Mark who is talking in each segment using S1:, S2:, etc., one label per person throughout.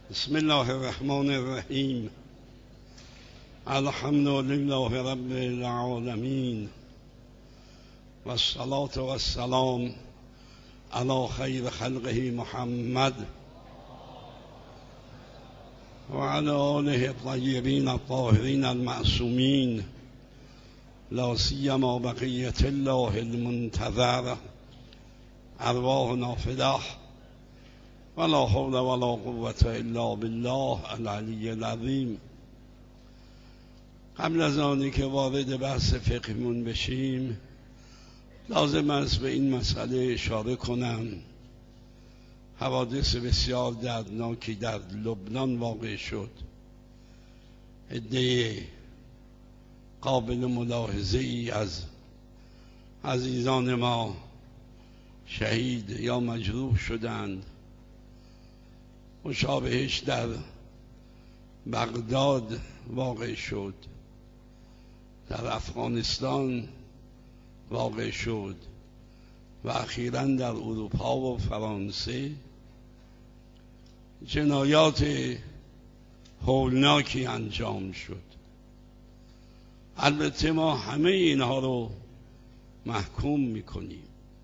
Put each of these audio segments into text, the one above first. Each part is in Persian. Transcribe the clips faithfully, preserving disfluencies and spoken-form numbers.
S1: بسم الله الرحمن الرحیم. الحمد لله رب العالمین و الصلاة و السلام علی خیر خلقه محمد و علی آله الطیبین الطاهرین المعصومین، لا سیما بقیة الله المنتظر، ارواحنا فداه ولا حول ولا قوة الا بالله العلی العظیم. قبل از آنی که وارد بحث فقهمون بشیم، لازم است به این مسئله اشاره کنم. حوادث بسیار دردناکی در لبنان واقع شد. عده قابل ملاحظه ای از عزیزان ما شهید یا مجروح شدند. مشابهش در بغداد واقع شد، در افغانستان واقع شد و اخیراً در اروپا و فرانسه جنایات هولناکی انجام شد. البته ما همه اینها رو محکوم میکنیم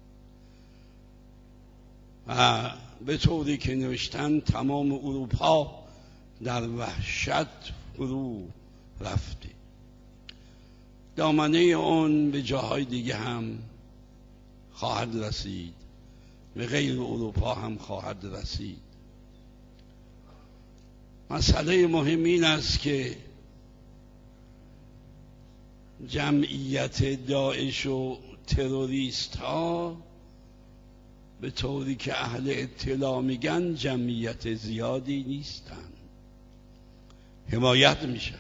S1: و به طوری که نوشتن تمام اروپا در وحشت فرو رفته. دامنه اون به جاهای دیگه هم خواهد رسید، به غیر اروپا هم خواهد رسید. مسئله مهم این است که جمعیت داعش و تروریست ها به طوری که اهل اطلاع میگن جمعیت زیادی نیستن، حمایت میشن.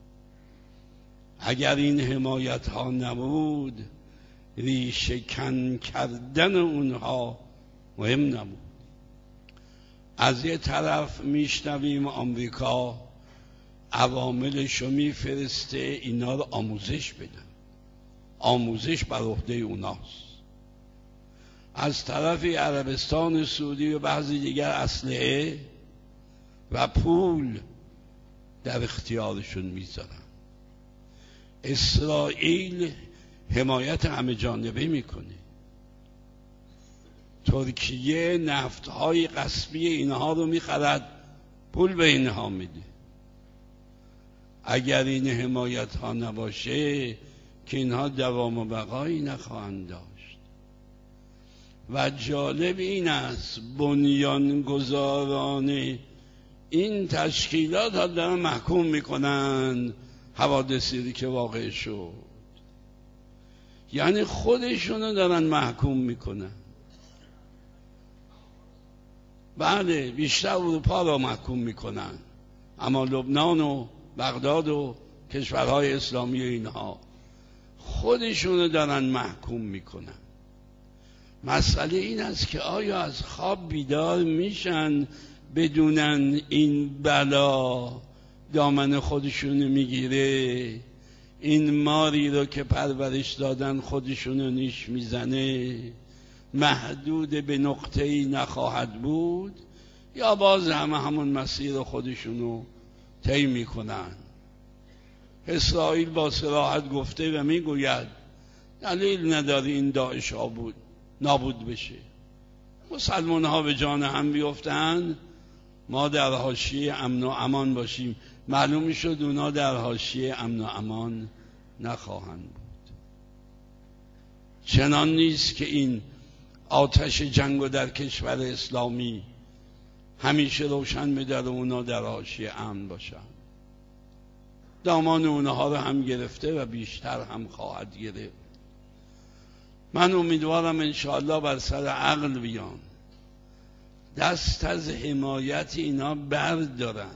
S1: اگر این حمایت ها نبود، ریشه کن کردن اونها مهم نبود. از یه طرف میشنویم آمریکا عواملشو میفرسته اینا رو آموزش بدن، آموزش بر عهده اوناست. از طرفی عربستان سعودی و بعضی دیگر اسلحه و پول در اختیارشون میذارن. اسرائیل حمایت همه جانبه میکنه. ترکیه نفتهای غصبی اینها رو میخرد، پول به اینها میده. اگر این حمایت ها نباشه که اینها دوام و بقایی نخواهند داشت. و جالب این است بنیانگذاران این تشکیلات ها دارن محکوم میکنن حوادثی که واقع شد، یعنی خودشونو دارن محکوم میکنن. بله، بیشتر اروپا را محکوم میکنن، اما لبنان و بغداد و کشورهای اسلامی اینها خودشونو دارن محکوم میکنن. مسئله این است که آیا از خواب بیدار میشن بدونن این بلا دامن خودشونو میگیره، این ماری رو که پرورش دادن خودشونو نیش میزنه، محدود به نقطه‌ای نخواهد بود، یا باز همه همون مسیر خودشونو طی میکنن. اسرائیل با صراحت گفته و میگوید دلیل نداره این داعش ها بود نابود بشه. مسلمان ها به جان هم بیفتن، ما در حاشیه امن و امان باشیم. معلوم میشد اونا در حاشیه امن و امان نخواهند بود. چنان نیست که این آتش جنگ در کشور اسلامی همیشه روشن بداره اونا در حاشیه امن باشن. دامان اونها رو هم گرفته و بیشتر هم خواهد گرفت. من امیدوارم انشاءالله بر سر عقل بیان، دست از حمایت اینا بردارن.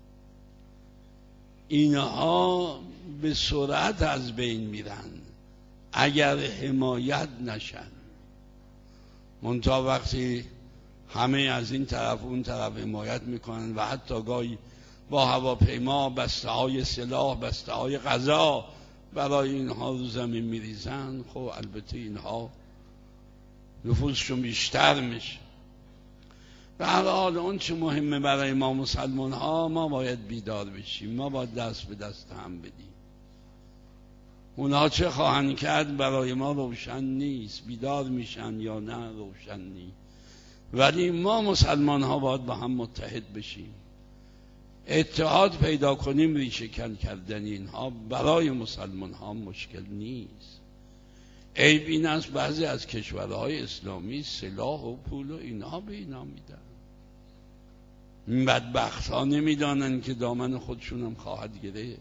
S1: اینها به سرعت از بین میرن اگر حمایت نشن. منتها وقتی همه از این طرف اون طرف حمایت میکنن و حتی گاهی با هواپیما بسته های سلاح، بسته های غذا برای اینها رو زمین میریزن، خب البته اینها نفوذشون بیشتر میشه. به هر حال اون چه مهمه برای ما مسلمان ها، ما باید بیدار بشیم، ما باید دست به دست هم بدیم. اونها چه خواهند کرد برای ما روشن نیست، بیدار میشن یا نه روشن نیست، ولی ما مسلمان ها باید با هم متحد بشیم، اتحاد پیدا کنیم. ریشه کن کردن اینها برای مسلمان ها مشکل نیست. عیب این است بعضی از کشورهای اسلامی سلاح و پول و اینها به اینا میدن. این بدبخت ها نمیدانن که دامن خودشون هم خواهد گرفت.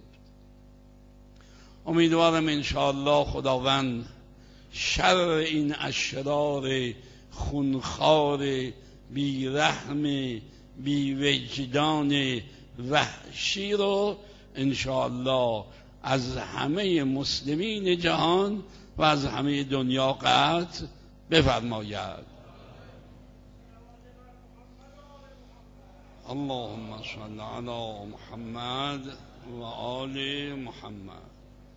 S1: امیدوارم انشاءالله خداوند شر این اشرار خونخوار بیرحم بیوجدان وحشی رو انشاءالله از همه مسلمین جهان و از همه دنیا قطع بفرماید. اللهم صل علی محمد و آل محمد.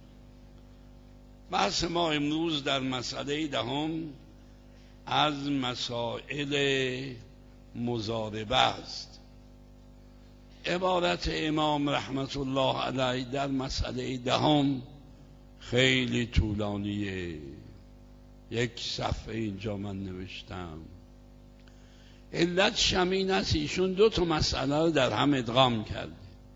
S1: بحث ما امروز در مسئله دهم از مسائل مضاربه است. عبارت امام رحمت الله علیه در مسئله دهم خیلی طولانیه، یک صفحه اینجا من نوشتم. علت شمین است ایشون دو تا مسئله رو در هم ادغام کرده.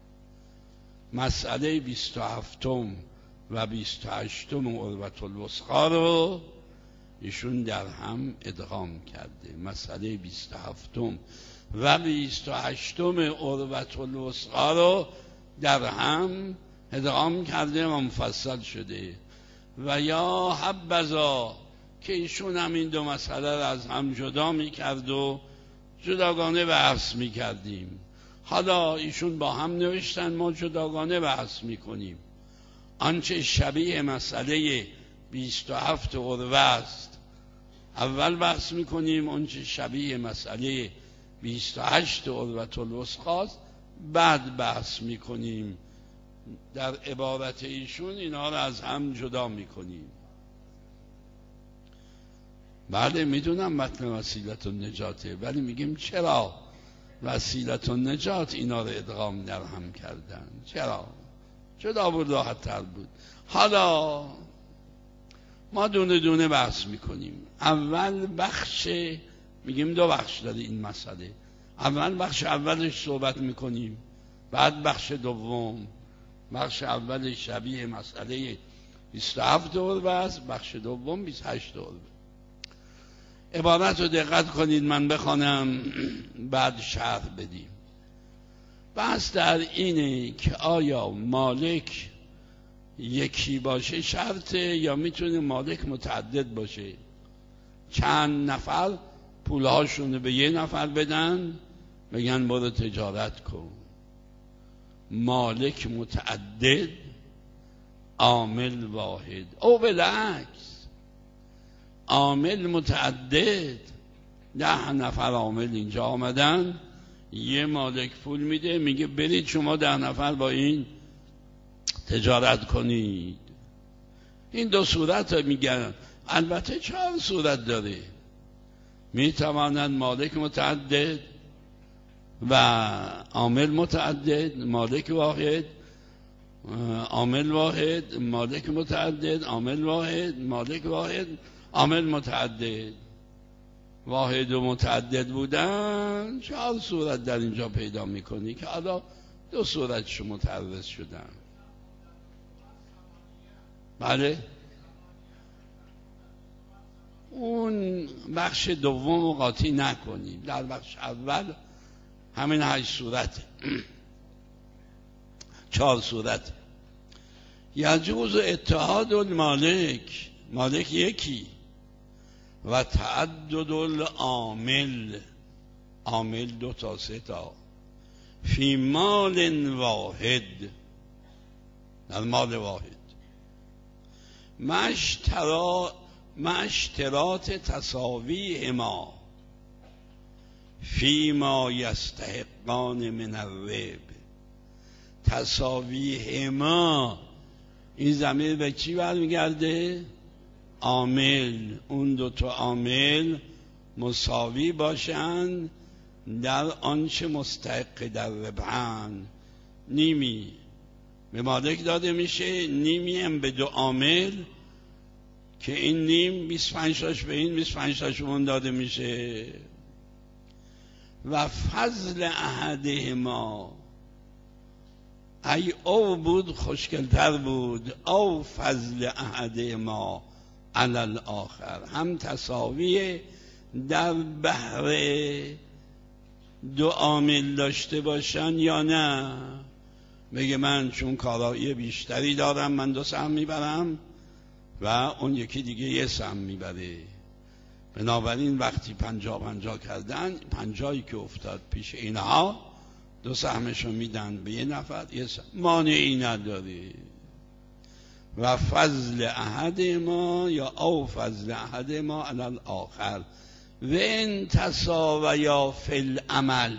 S1: مسئله بیست و هفتم و بیست و هشتم عروة الوثقی رو ایشون در هم ادغام کرده. مسئله بیست و هفتم و بیست و هشتم عروة الوثقی رو در هم ادغام کرده و مفصل شده. و یا حبذا که ایشون هم این دو مسئله رو از هم جدا میکرد و جداگانه بحث میکردیم. حالا ایشون با هم نوشتن، ما جداگانه بحث میکنیم. آنچه شبیه مسئله بیست و هفت عروه است اول بحث میکنیم، آنچه شبیه مسئله بیست و هشت عروة الوثقی است بعد بحث میکنیم. در عبارت ایشون اینا رو از هم جدا میکنیم. بله میدونم متن وسیلة النجاته، ولی میگیم چرا وسیلة النجات اینا رو ادغام در هم کردن؟ چرا؟ جدا بود، راحت تر بود. حالا ما دونه دونه بحث میکنیم. اول بخش، میگیم دو بخش داره این مسئله. اول بخش اولش صحبت میکنیم، بعد بخش دوم. بخش اول شبیه مسئله بیست و هفت عروه است، بخش دوم بیست و هشت عروه. عبارت رو دقت کنید، من بخوانم بعد شرح بدیم. بحث در اینه که آیا مالک یکی باشه شرطه یا میتونه مالک متعدد باشه؟ چند نفر پولهاشون به یه نفر بدن بگن برو تجارت کن. مالک متعدد، عامل واحد، او بالعکس عامل متعدد. ده نفر عامل اینجا آمدن، یه مالک پول میده میگه برید شما ده نفر با این تجارت کنید. این دو صورت میگن. البته چهار صورت داره. میتوانند مالک متعدد و عامل متعدد، مالک واحد، عامل واحد، مالک متعدد، عامل واحد، مالک واحد، عامل متعدد. واحد و متعدد بودن چهار صورت در اینجا پیدا میکنی که حالا دو صورتش متعرض شدن. بله اون بخش دوم رو قاطی نکنید. در بخش اول همین هشت صورت چهار صورت. یجوز اتحاد المالک، مالک یکی، و تعدد العامل، عامل دو تا سه تا، فی مال واحد، در مال واحد، مع اشتراط تساوی ما فی ما یستحقان من الربح. تساوی ما، این ضمیر به چی برمیگرده؟ عامل. اون دو تا عامل مساوی باشند در آنچه مستحق در ربحن، نیمی به مالک داده میشه، نیمی هم به دو عامل که این نیم بیست و پنج تاش به این، بیست و پنج تاش اون داده میشه. و فضل احدهما، ای او بود خوشگلتر بود، او فضل احدهما علی الاخر، هم تساوی در بهره دو عامل داشته باشن یا نه. بگه من چون کارایی بیشتری دارم من دو سهم میبرم و اون یکی دیگه یه سهم میبره. بنابراین وقتی پنجاه پنجاه کردن، پنجاهی که افتاد پیش اینها دو سهمشو میدن به یه نفر، یه سهم، مانعی نداره. و فضل احد ما یا او فضل احد ما علی الاخر و ان تساویا فی العمل،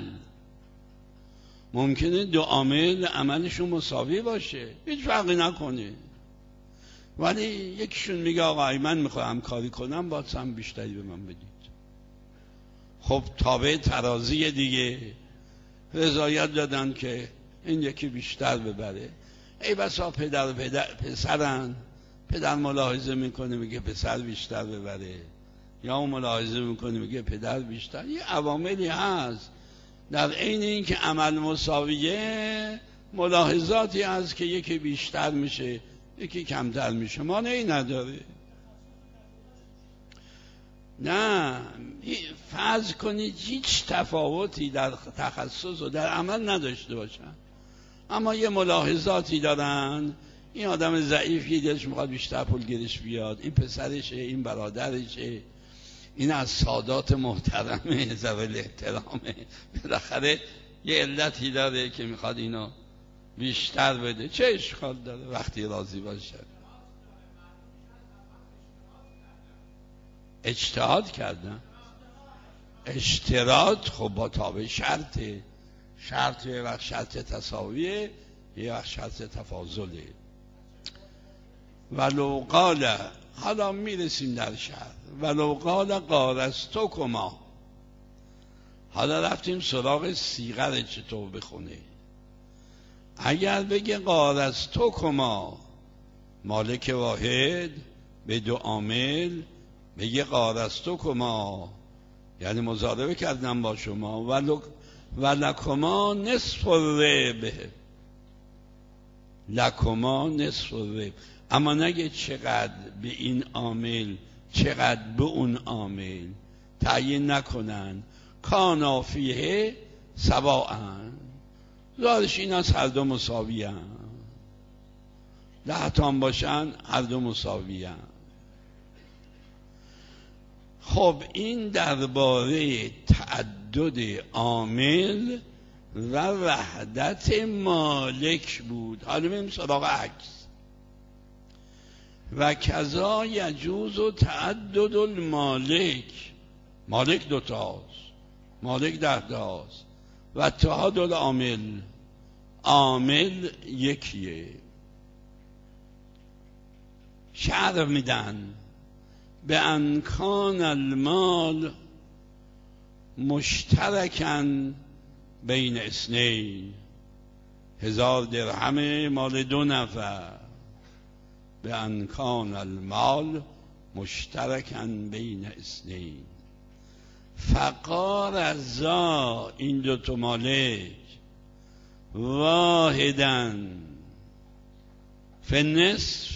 S1: ممکنه دو عامل عملشون مساوی باشه، هیچ فرقی نکنه، ولی یکیشون میگه آقا من میخوام کاری کنم باید سهم بیشتری به من بدید. خب تابع ترازی دیگه، رضایت دادن که این یکی بیشتر ببره. ای بسا پدر پدر پسرن، پدر ملاحظه میکنه میگه پسر بیشتر ببره، یا اون ملاحظه میکنه میگه پدر بیشتر. یه عواملی هست در عین این که عمل مساویه، ملاحظاتی هست که یکی بیشتر میشه یکی کمتر میشه، مانعی نداره. نه فرض کنید هیچ تفاوتی در تخصص و در عمل نداشته باشن، اما یه ملاحظاتی دارن. این آدم ضعیفی دلش میخواد بیشتر پول گیرش بیاد، این پسرشه، این برادرشه، این از سادات محترمه، ذوی احترامه، بالاخره یه علتی داره که میخواد اینو بیشتر بده. چه اشکال داره وقتی راضی باشه؟ اجتهاد کردن، اشتراط خب با تابع شرطه، شرط یه وقت شرط تساویه، یه وقت شرط تفاضله. ولو قال، حالا میرسیم در شرط، ولو قال قارستکما، حالا رفتیم سراغ صیغه چطور بخونه. اگر بگه قارستکما، مالک واحد به دو عامل، بگه قارستکما یعنی مضاربه کردم با شما، ولو ولکما نصف الربح، لکما نصف الربح، اما نگه چقدر به این عامل چقدر به اون عامل، تعیین نکنن. کانا فیه سواءن، ظاهرش این از هر دو مساوی هم، ده تام باشن هر دو مساوی هم. خب این درباره تعدد عامل و وحدت مالک بود. حالا میریم سراغ عکس. و کذا یجوز و تعدد المالک، مالک دوتاست، مالک ده تاست، و اتحاد العامل، عامل یکیه. شرح میدن به انکان المال مشترکن بین اثنین، هزار درهم مال دو نفر، به انکان المال مشترکن بین اثنین، فقارضا، این دوتا مالک، واحدن فنصف،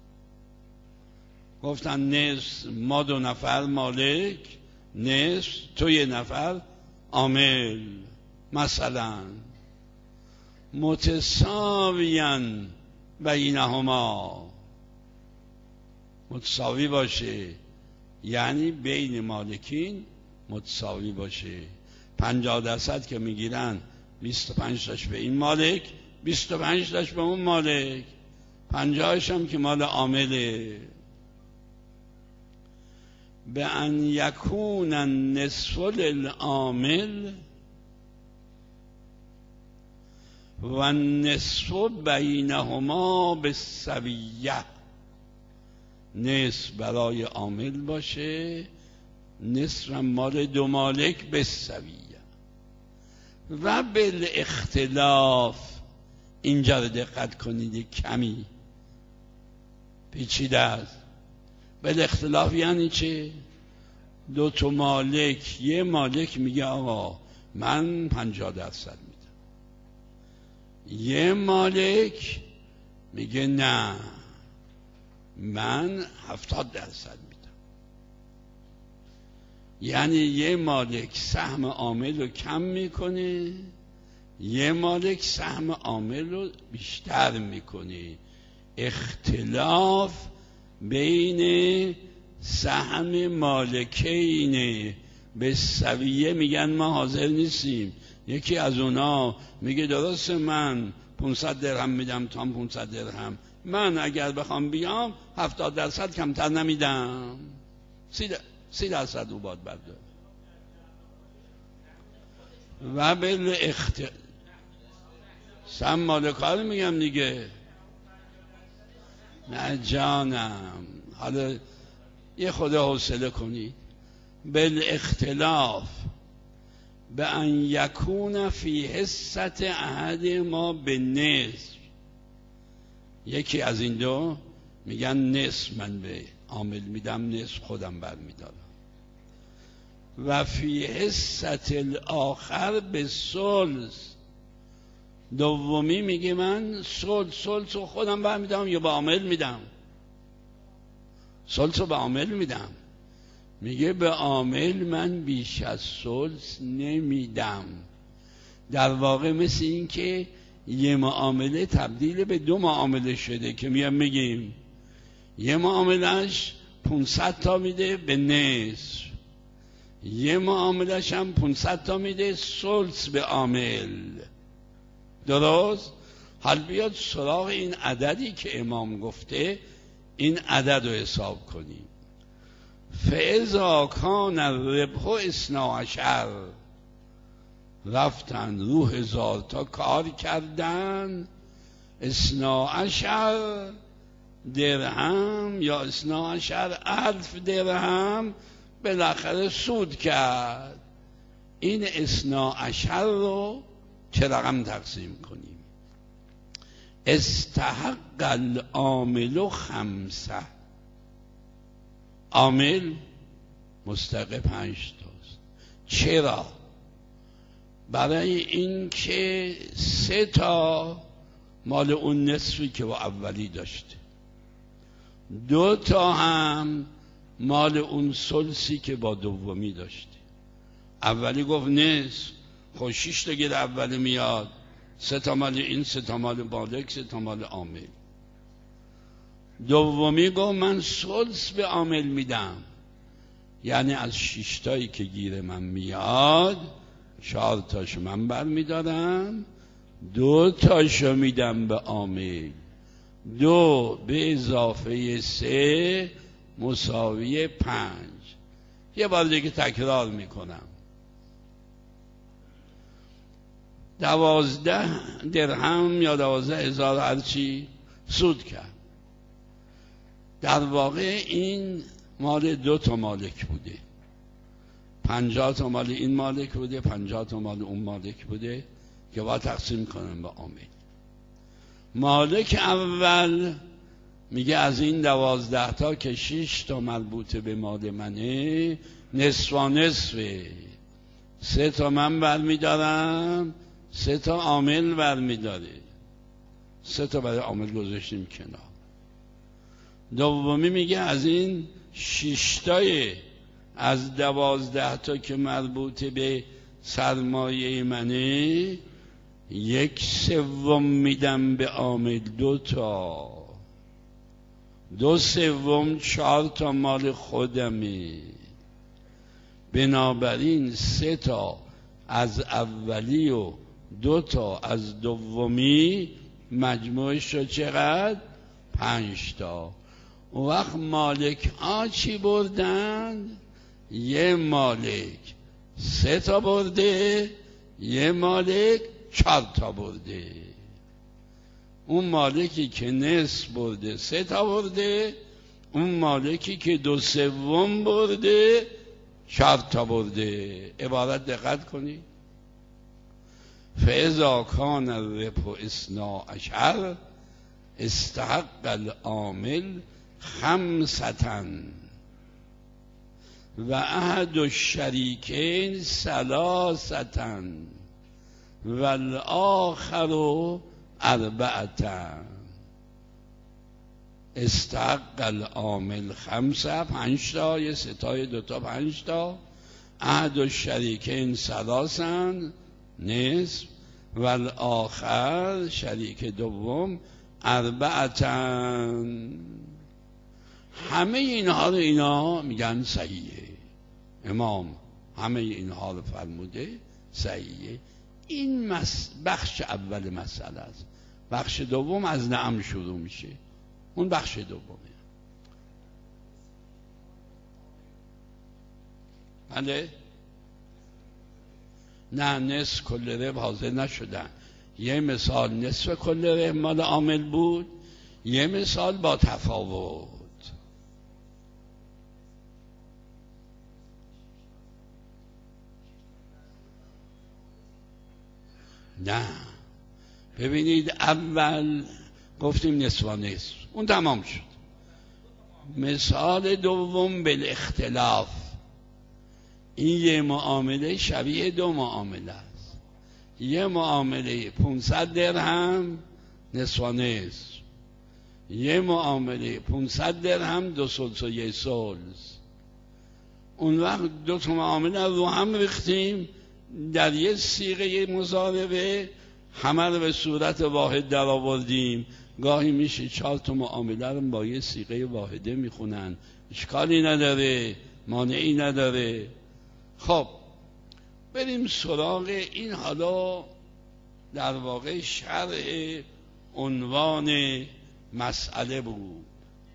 S1: گفتن نصف، ما دو نفر مالک، نصف تو یه نفر عامل، مثلا متساویاً بینهما، متساوی باشه یعنی بین مالکین متساوی باشه. پنجاه درصد که میگیرن بیست و پنج تاش به این مالک، بیست و پنج تاش به اون مالک، پنجاهش هم که مال عامله. به ان یکون النصف للعامل و النصف بینهما بالسویه، نصف برای عامل باشه، نصف مال دو مالک بالسویه. و بالاختلاف، اینجا رو دقت کنید کمی پیچیده است. بالاختلاف یعنی چه؟ دو تا مالک، یه مالک میگه آقا من پنجاه درصد میدم، یه مالک میگه نه من هفتاد درصد میدم. یعنی یه مالک سهم عامل رو کم میکنه، یه مالک سهم عامل رو بیشتر میکنه. اختلاف بین سهم مالکین به سویه میگن ما حاضر نیستیم. یکی از اونا میگه درسته من پانصد درهم میدم تا پانصد درهم، من اگر بخوام بیام هفتاد درصد کمتر نمیدم، سی درصد رو باید بردار. و به اخت سم مالکار میگم دیگه. نه جانم، حالا یه خود حوصله کنید. بالاختلاف به ان یکون فی حصت احد ما به نصف، یکی از این دو میگن نصف من به عامل میدم، نصف خودم برمیدارم. و فی حصت الاخر به ثلث، دومی میگه من ثلث ثلث رو خودم برمیدارم یا به عامل میدم، ثلث رو به عامل میدم. میگه به عامل من بیش از ثلث نمیدم. در واقع مثل این که یه معامله تبدیل به دو معامله شده که میام میگیم یه معاملش پانصد تا میده به نصف، یه معاملش هم پانصد تا میده ثلث به عامل. درست؟ حال بیاد سراغ این عددی که امام گفته، این عدد رو حساب کنیم. فاذا کان الربح اثنا عشر، رفتن رو هزار تا کار کردن، اثنا عشر درهم یا اثنا عشر الف درهم بالاخره سود کرد. این اثنا عشر رو چه رقم تقسیم کنیم؟ استحق العامل خمسه، عامل مستحق پنج تاست. چرا؟ برای این که سه تا مال اون نصفی که با اولی داشته، دو تا هم مال اون ثلثی که با دومی داشته. اولی گفت نصف، خب شش تا گیر اولی میاد، سه تا مال این، سه تا مال مالک، سه تا مال عامل. دومی گفت من ثلث به عامل میدم، یعنی از شش تایی که گیر من میاد چهار تاشو من بر میدارم، دو تاشو میدم به عامل. دو به اضافه سه مساوی پنج. یه بار دیگه تکرار میکنم. دوازده درهم یا دوازده هزار هرچی سود کرد. در واقع این مال دو تا مالک بوده، پنجاه تا مال این مالک بوده، پنجاه تا مال اون مالک بوده که باید تقسیم کنن به عامل. مالک اول میگه از این دوازده تا که شش تا مربوط به مال منه، نصف و نصفه، سه تا من برمیدارم، سه تا عامل برمیداره، سه تا برای عامل گذاشتیم کنار. دومی میگه از این شش تای از دوازده تا که مربوط به سرمایه منه، یک سوم میدم به عامل، دو تا، دو سوم چهار تا مال خودمه. بنابراین سه تا از اولی و دو تا از دومی، مجموعش شد چقدر؟ پنج تا. اون وقت مالک ها چی بردن؟ یه مالک سه تا برده، یه مالک چهار تا برده. اون مالکی که نصف برده سه تا برده، اون مالکی که دو سوم برده چهار تا برده. عبارت دقت کنی. فاذا کان الربح اثنا عشر استحق العامل خمسة و احد الشریکین ثلاثة و الاخر اربعة. استحق العامل خمسه، پنج تا، یه ستای دوتا پنج تا. احد الشریکین ثلاثا نصف و الاخر شریک دوم اربعة. همه اینها رو اینا میگن صحیحه. امام همه اینها رو فرموده صحیحه. این مس... بخش اول مسئله است. بخش دوم از نعم شروع میشه. اون بخش دومه. بله؟ نه، نصف کل ربح حاضر نشدن. یه مثال نصف کل ربح مال عامل بود، یه مثال با تفاوت. نه ببینید، اول گفتیم نصف و نصف، اون تمام شد. مثال دوم بالاختلاف، این یه معامله شبیه دو معامله است. یه معامله پانصد درهم نصف و نصف، یه معامله پانصد درهم دو سلس و یه سلس. اون وقت دو تا معامله رو هم ریختیم در یه صیغه مضاربه، همه رو به صورت واحد در آوردیم. گاهی میشه چهار تا معامله رو با یه صیغه واحده میخونن، اشکالی نداره، مانعی نداره. خب بریم سراغ این. حالا در واقع شرح عنوان مسئله بود.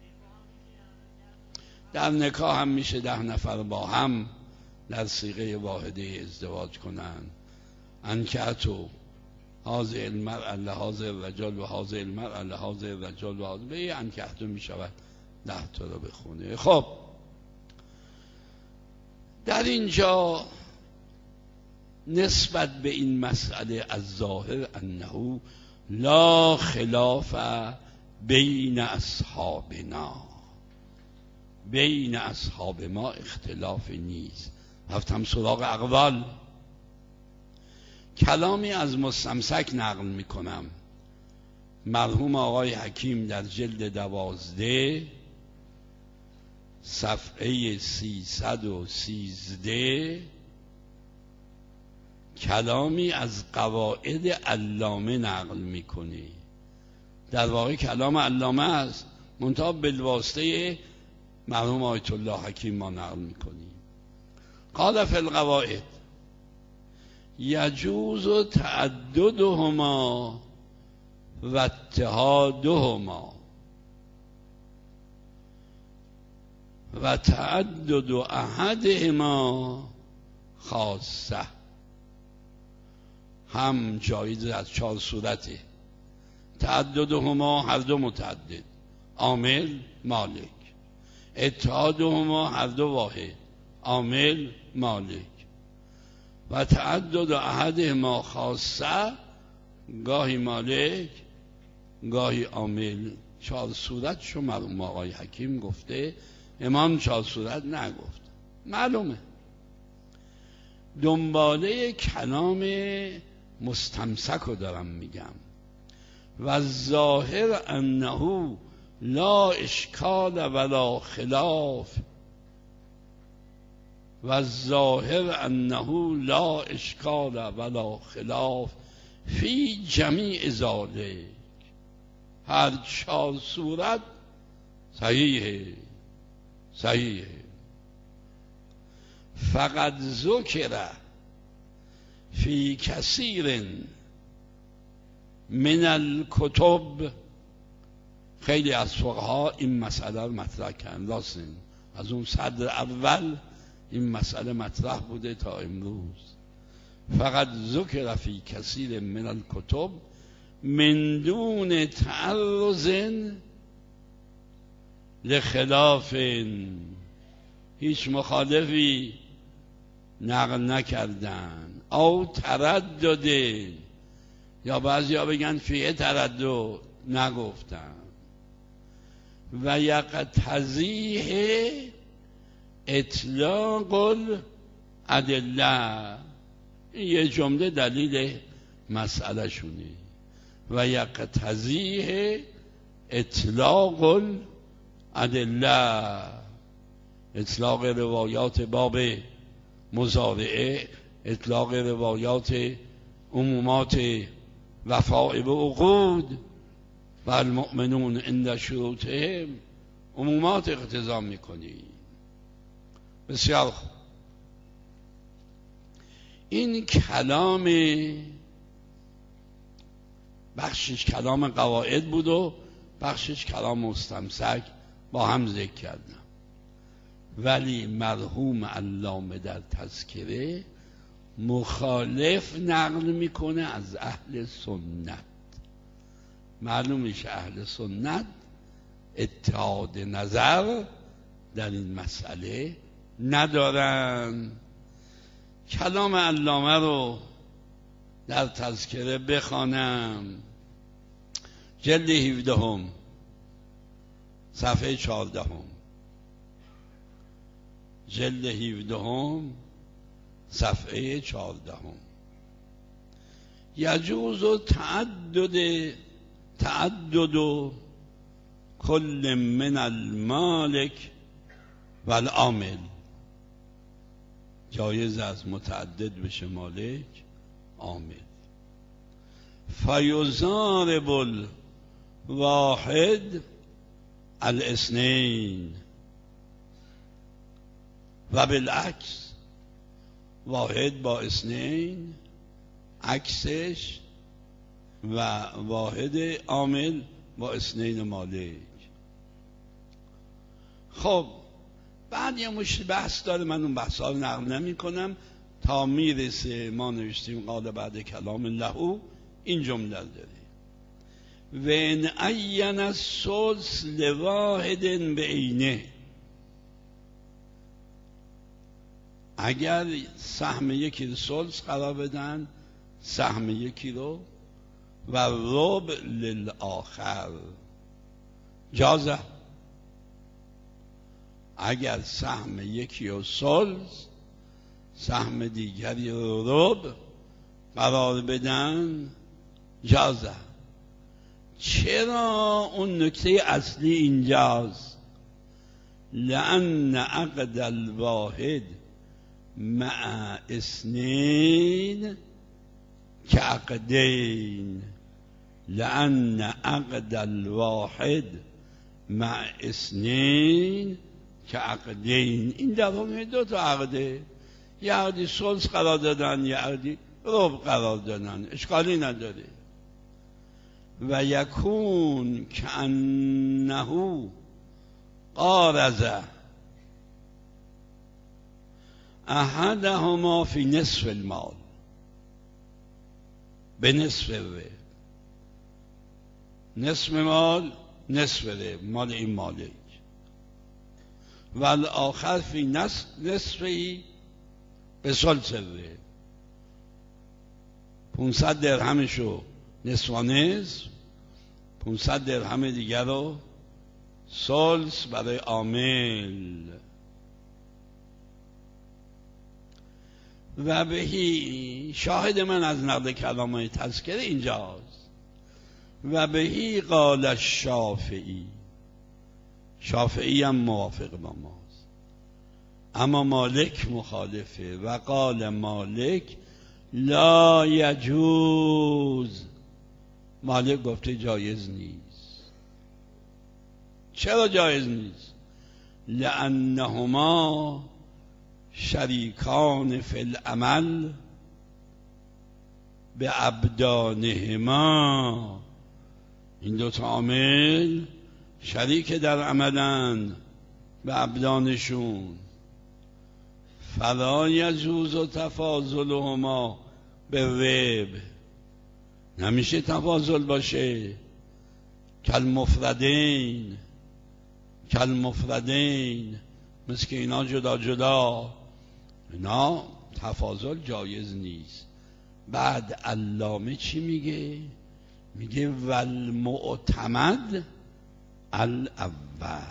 S1: در نکاح هم میشه ده نفر با هم در صیغه واحده ازدواج کنن. انکحتو هذه المرأة لهذا الرجل و هذه المرأة لهذا الرجل و هذا، به انکحتو میشود ده تا رو بخونه. خب در اینجا نسبت به این مسئله از ظاهر انه لا خلاف بین اصحابنا، بین اصحاب ما اختلاف نیست. رفتم سراغ اقوال. کلامی از مستمسک نقل میکنم. مرحوم آقای حکیم در جلد دوازده صفحه سیصد و سیزده کلامی از قواعد علامه نقل میکنه. در واقع کلام علامه است، منتها بالواسطه مرحوم آیت الله حکیم ما نقل میکنیم. قال فی القواعد یجوز تعددهما و اتحادهما و تعدد احدهما خاصه. هم جایز از چهار صورته. تعددهما هر دو متعدد، عامل مالک. اتحادهما هر دو واحد، عامل مالک. و تعدد احدهما خاصه، گاهی مالک گاهی عامل. چهار صورت شو مرحوم آقای حکیم گفته، امام چهار صورت نگفت. معلومه دنباله کلام مستمسک رو دارم میگم. و ظاهر انه لا اشکال ولا خلاف، و ظاهر انه لا اشکال ولا خلاف فی جمیع ذالک. هر چهار صورت صحیحه، صحیحه. فقط ذکر فی کثیر من الکتب، خیلی از فقها این مسئله رو مطرح کردن. راستین از اون صدر اول این مسئله مطرح بوده تا امروز. فقط ذکر فی کثیر من الکتب من دون تعرض لخلاف، هیچ مخالفی نقل نکردن. او تردد یا بعضیا بگن فیه تردد، نگفتم. و یقتضیه اطلاق الادله، این یه جمله دلیل مسئله شونه. و یقتضیه اطلاق الادله، اطلاق روایات باب مضارعه، اطلاق روایات عمومات وفاء به عقود و المؤمنون عند شروطهم، عمومات اقتضا میکنی. بسیار خوب. این کلام بخشش کلام قواعد بود و بخشش کلام مستمسک با هم ذکر کردم. ولی مرحوم علامه در تذکره مخالف نقل میکنه از اهل سنت. معلوم میشه اهل سنت اتحاد نظر در این مسئله ندارن. کلام علامه رو در تذکره بخوانم، جلد هفدهم صفحه چهاردهم، جلد هفدهم صفحه چهاردهم. یجوز تعدد تعدد کل من المالک و العامل، جایز است متعدد بشه مالک عامل. فیضارب الواحد الاثنین و بالعکس، واحد با اثنین عکسش، و واحد عامل با اثنین مالک. خب بعد یه مشت بحث داره، من اون بحث ها رو نقل نمی کنم تا میرسه. ما نوشتیم قال بعد کلام الله این جمله داره: و ان عین الثلث لواحد بعینه، اگر سهم یکی رو ثلث قرار بدن، سهم یکی رو، و ربع للآخر جازه. اگر سهم یکی رو ثلث، سهم دیگری رو ربع قرار بدن، جازه. چرا؟ اون نکته اصلی اینجاست، لأن عقد الواحد مع اثنین كعقدين، لأن عقد الواحد مع اثنين كعقدين. این در واقع دو تا عقده، یه عقدی ثلث قرار دادن، یه عقدی ربع قرار دادن، اشکالی نداره. و یکون کأنه قارض احدهما فی نصف المال، به نصف ربع، نصف مال نصف ربع مال این مالک، و الاخر فی نصفی به ثلث ربع، پونصد درهمشو نصف و نصف، پونصد درهم دیگر رو ثلث برای عامل. و بهی، شاهد من از نقل کلامای تذکره اینجاست، و بهی قال الشافعی، شافعی هم موافق با ماست، اما مالک مخالفه. و قال مالک لا یجوز، مالک گفته جایز نیست. چرا جایز نیست؟ لأنهما شریکان فی العمل به ابدانهما، این دو تا عامل شریک در عملن به ابدانشون. فلا یجوز تفاضلهما به ربع، نمیشه تفاضل باشه. کل مفردین، کل مفردین، مثل که اینا جدا جدا، اینا تفاضل جایز نیست. بعد علامه چی میگه؟ میگه والمعتمد الاول.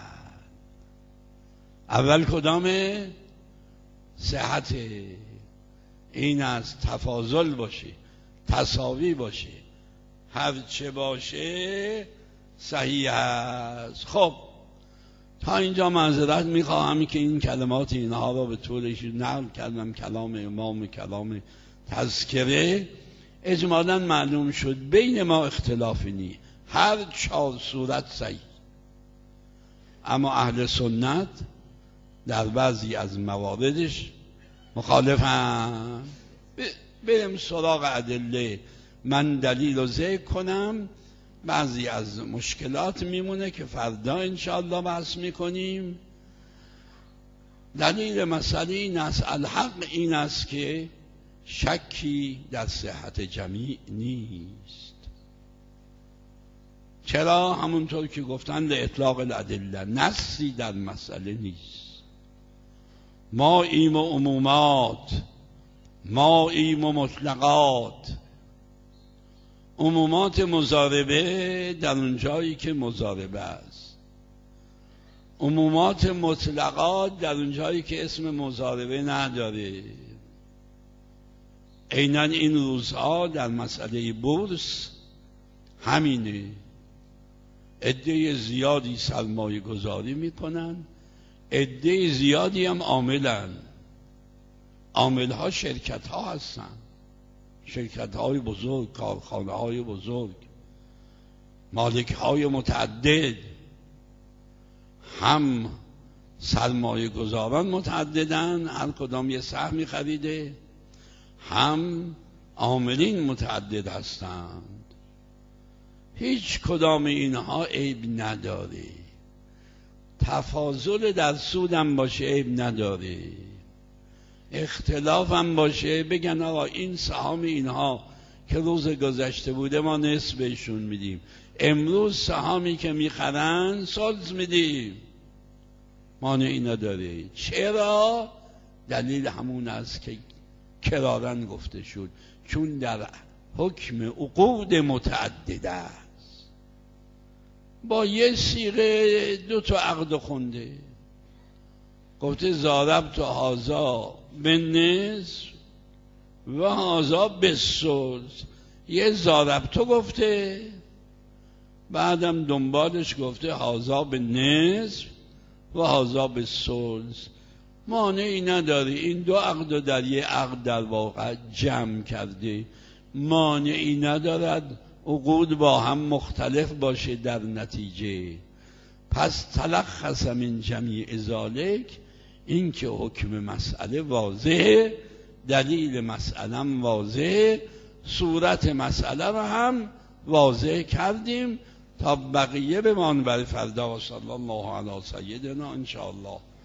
S1: اول کدامه؟ صحت. این از تفاضل باشه، تساوی باشه، هر چه باشه صحیح است. خب تا اینجا معذرت میخواهم که این کلمات اینها را به طورش نقل کردم، کلام امام، کلام تذکره. اجمالاً معلوم شد بین ما اختلافی نی، هر چهار صورت صحیح. اما اهل سنت در بعضی از مواردش مخالفن. بریم سراغ ادله. من دلیل رو ذکر کنم، بعضی از مشکلات میمونه که فردا انشاءالله بحث میکنیم. دلیل مسئله این است، الحق این است که شکی در صحت جمیع نیست. چرا؟ همونطور که گفتن لاطلاق الادله، نصی در مسئله نیست. ما ایم و عمومات، ما ایم و مطلقات. عمومات مضاربه در اون جایی که مضاربه است، عمومات مطلقات در اون جایی که اسم مضاربه نداره. عیناً این روزها در مسئله بورس همینه. عده زیادی سرمایه گذاری میکنن، عده زیادی هم عاملن. عامل ها شرکت ها هستن، شرکت های بزرگ، کارخانه های بزرگ، مالک های متعدد. هم سرمایه گذاران متعددن، هر کدام یه سهمی خریده، هم عاملین متعدد هستند. هیچ کدام اینها عیب نداره. تفاضل در سودم باشه عیب نداره، اختلافم باشه بگن آقا این سهام اینها که روز گذشته بوده ما نصف بهشون میدیم، امروز سهامی که میخرن سلس میدیم، مانعی نداره. چرا؟ دلیل همون است که کرارن گفته شد، چون در حکم عقود متعدده است. با یه صیغه دو تا عقد خونده، گفته ضربت هذا بالنصف و هذا بالثلث. یه ضربت گفته، بعدم دنبالش گفته هذا بالنصف و هذا بالثلث. مانعی نداره این دو عقد در یه عقد در واقع جمع کرده، مانعی ندارد عقود با هم مختلف باشه در نتیجه. پس تلخص من جمیع ذالک، این که حکم مسئله واضحه، دلیل مسئله واضحه، صورت مسئله رو هم واضح کردیم تا بقیه بمان برای فردا. و صلی الله علی سیدنا ان شاء الله.